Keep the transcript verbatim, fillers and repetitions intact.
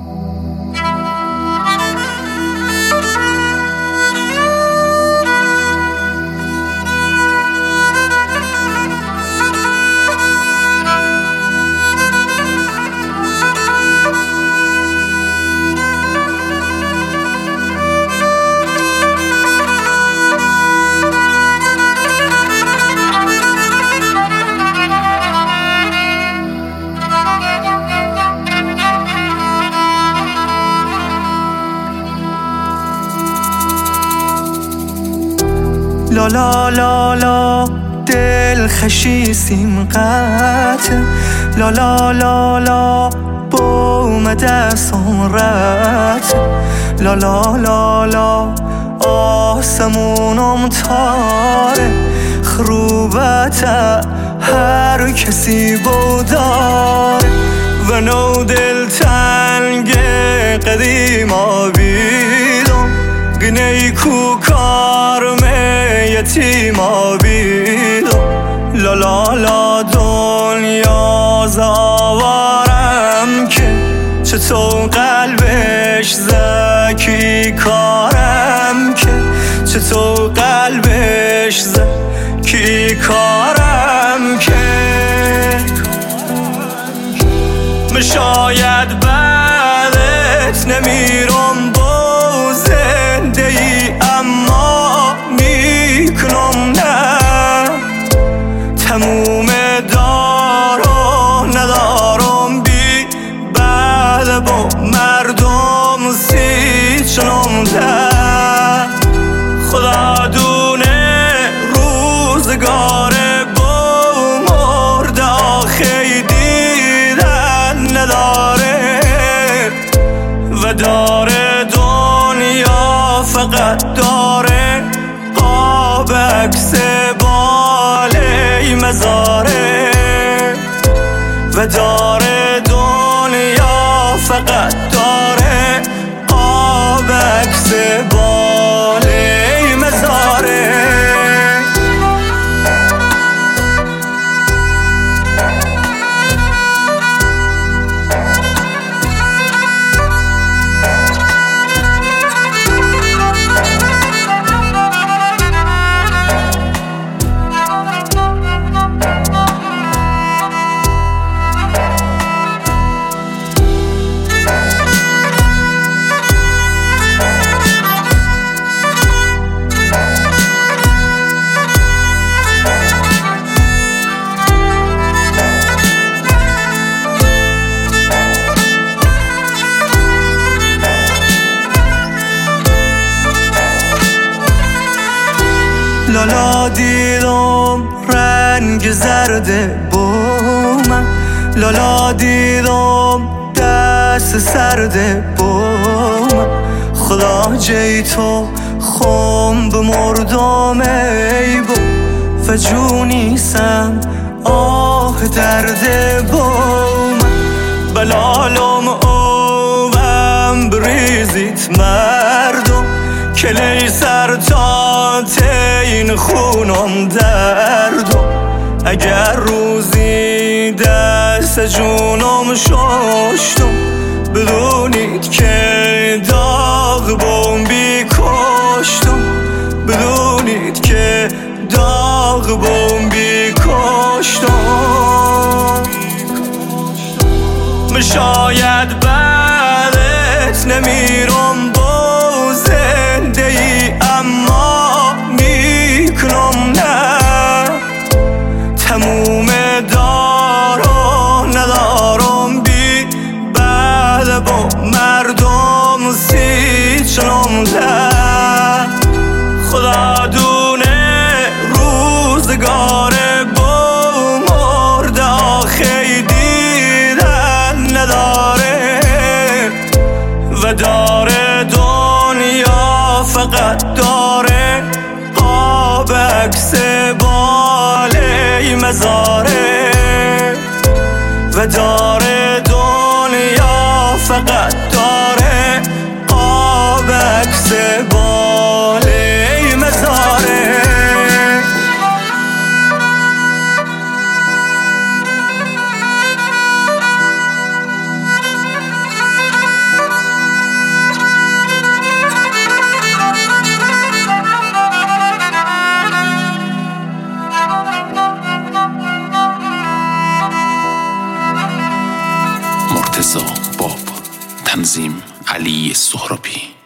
لا لا لا لا دل خشیسیم قطع، لا لا لا لا بوم دستم رد، لا لا لا لا آسمونم تاره، خروبت هر کسی بوداره و نو دل تنگ قدیم آبیدم گنی کو کارم یتیم آبیدم. لا لا لا دنیا زاوارم که چطور قلبش زکی کارم که چطور قلبش زکی کارم که شاید بعدت نمیرم با زنده ای اما میکنم نه تموم دارو ندارم بی بعد با مردم سی چنم ده خدا دونه روزگار با مرد آخی دیدن نداره و داره دنیا فقط داره قاب عکس باله مزاره و داره دنیا فقط داره قاب عکس باله مزاره. لالا دیدم رنگ زرد بومم، لالا دیدم دست سرد بومم، خدا جای تو خم بمردم ای بو و جونیسم آه درد بومم. بلالم اوم بریزیت مردم کلی سر تا تین خونم دردم اگر روزی دست جونم ششتم بدونید که داغ بمبی کشتم بدونید که داغ بمبی کشتم. شاید بعدت نمیرم با زنده ای اما میکنم نه تموم دارو ندارم بی بعد با مردم سی چنم ده خدا دونه روزگار با مرد آخی دیدن نداره و داره دنیا فقط داره قاب عکس باله مزاره و داره دنیا فقط داره قاب عکس باله مزاره. مرتضی باب، تنظیم علی سهرابی.